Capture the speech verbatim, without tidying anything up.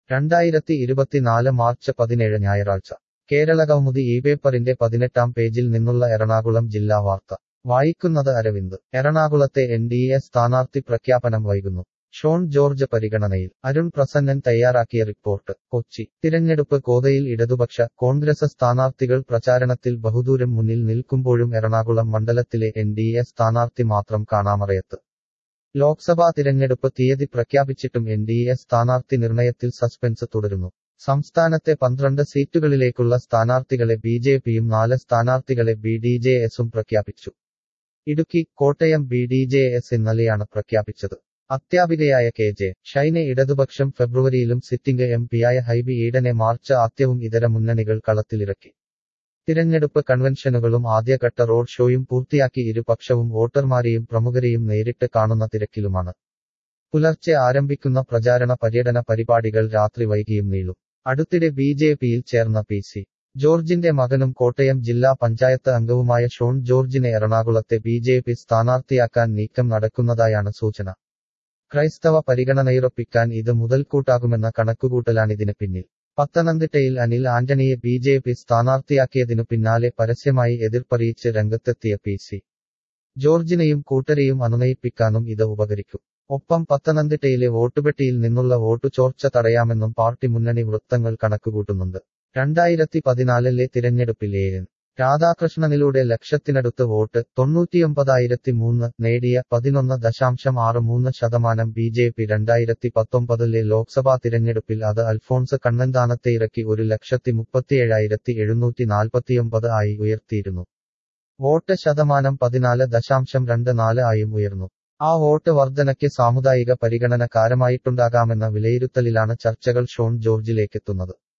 രണ്ടായിരത്തി ഇരുപത്തിനാല് മാർച്ച് പതിനേഴ് ഞായറാഴ്ച കേരളകൗമുദി ഈ പേപ്പറിന്റെ പതിനെട്ടാം പേജിൽ നിന്നുള്ള എറണാകുളം ജില്ലാ വാർത്ത വായിക്കുന്നത് അരവിന്ദ്. എറണാകുളത്തെ എൻ ഡി എ സ്ഥാനാർത്ഥി പ്രഖ്യാപനം വൈകുന്നു. ഷോൺ ജോർജ് പരിഗണനയിൽ. അരുൺ പ്രസന്നൻ തയ്യാറാക്കിയ റിപ്പോർട്ട്. കൊച്ചി. തിരഞ്ഞെടുപ്പ് കോതയിൽ ഇടതുപക്ഷ, കോൺഗ്രസ് സ്ഥാനാർത്ഥികൾ പ്രചാരണത്തിൽ ബഹുദൂരം മുന്നിൽ നിൽക്കുമ്പോഴും എറണാകുളം മണ്ഡലത്തിലെ എൻ ഡി എ സ്ഥാനാർത്ഥി മാത്രം കാണാമറയത്ത്. ലോക്സഭാ തിരഞ്ഞെടുപ്പ് തീയതി പ്രഖ്യാപിച്ചിട്ടും എൻ ഡി എ സ്ഥാനാർത്ഥി നിർണയത്തിൽ സസ്പെൻസ് തുടരുന്നു. സംസ്ഥാനത്തെ പന്ത്രണ്ട് സീറ്റുകളിലേക്കുള്ള സ്ഥാനാർത്ഥികളെ ബി ജെ പിയും നാല് സ്ഥാനാർത്ഥികളെ ബി ഡി ജെ എസും പ്രഖ്യാപിച്ചു. Idukki, Kottayam B D J S ഇന്നലെയാണ് പ്രഖ്യാപിച്ചത്. അധ്യാപികയായ കെ ജെ ഷൈനെ ഇടതുപക്ഷം ഫെബ്രുവരിയിലും സിറ്റിംഗ് എം പിയായ ഹൈബി ഈഡനെ മാർച്ച് ആദ്യവും ഇതര മുന്നണികൾ കളത്തിലിറക്കി. തിരഞ്ഞെടുപ്പ് കൺവെൻഷനുകളും ആദ്യഘട്ട റോഡ് ഷോയും പൂർത്തിയാക്കി ഇരുപക്ഷവും വോട്ടർമാരെയും പ്രമുഖരെയും നേരിട്ട് കാണുന്ന തിരക്കിലുമാണ്. പുലർച്ചെ ആരംഭിക്കുന്ന പ്രചാരണ പര്യടന പരിപാടികൾ രാത്രി വൈകിയും നീളും. അടുത്തിടെ ബി ജെ പിയിൽ ചേർന്ന പി സി ജോർജിന്റെ മകനും കോട്ടയം ജില്ലാ പഞ്ചായത്ത് അംഗവുമായ ഷോൺ ജോർജിനെ എറണാകുളത്തെ ബി ജെ പി സ്ഥാനാർത്ഥിയാക്കാൻ നീക്കം നടക്കുന്നതായാണ് സൂചന. ക്രൈസ്തവ പരിഗണനയുറപ്പിക്കാൻ ഇത് മുതൽക്കൂട്ടാകുമെന്ന കണക്കുകൂട്ടലാണിതിന് പിന്നിൽ. പത്തനംതിട്ടയിൽ അനിൽ ആന്റണിയെ ബി ജെ പി സ്ഥാനാർത്ഥിയാക്കിയതിനു പിന്നാലെ പരസ്യമായി എതിർപ്പറിയിച്ച് രംഗത്തെത്തിയ പി സി ജോർജിനെയും കൂട്ടരെയും അനുനയിപ്പിക്കാനും ഇത് ഉപകരിക്കും. ഒപ്പം പത്തനംതിട്ടയിലെ വോട്ടുപെട്ടിയിൽ നിന്നുള്ള വോട്ടു ചോർച്ച തടയാമെന്നും പാർട്ടി മുന്നണി വൃത്തങ്ങൾ കണക്കുകൂട്ടുന്നുണ്ട്. രണ്ടായിരത്തി പതിനാലിലെ തിരഞ്ഞെടുപ്പിൽ എ എൻ രാധാകൃഷ്ണനിലൂടെ ലക്ഷത്തിനടുത്ത് വോട്ട്, തൊണ്ണൂറ്റിയൊമ്പതായിരത്തി മൂന്ന് നേടിയ പതിനൊന്ന് ദശാംശം ആറ് മൂന്ന് ശതമാനം ബി ജെ പി രണ്ടായിരത്തി പത്തൊമ്പതിലെ ലോക്സഭാ തിരഞ്ഞെടുപ്പിൽ അത് അൽഫോൺസ് കണ്ണന്താനത്തെ ഇറക്കി ഒരു ലക്ഷത്തി മുപ്പത്തിയേഴായിരത്തി എഴുന്നൂറ്റി നാൽപ്പത്തിയൊമ്പത് ആയി ഉയർത്തിയിരുന്നു. വോട്ട് ശതമാനം പതിനാല് ദശാംശം രണ്ട് നാല് ആയും ഉയർന്നു. ആ വോട്ട് വർധനയ്ക്ക് സാമുദായിക പരിഗണന കാരമായിട്ടുണ്ടാകാമെന്ന വിലയിരുത്തലിലാണ് ചർച്ചകൾ ഷോൺ ജോർജിലേക്കെത്തുന്നത്.